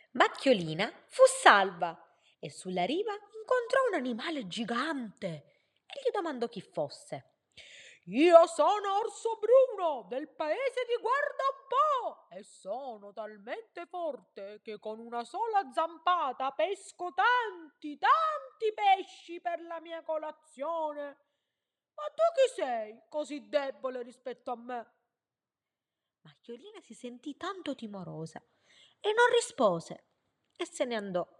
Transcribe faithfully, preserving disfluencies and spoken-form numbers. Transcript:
Macchiolina fu salva e sulla riva incontrò un animale gigante e gli domandò chi fosse. Io sono Orso Bruno del paese di Guarda un po' e sono talmente forte che con una sola zampata pesco tanti, tanti pesci per la mia colazione. Ma tu chi sei, così debole rispetto a me? Macchiolina si sentì tanto timorosa e non rispose e se ne andò.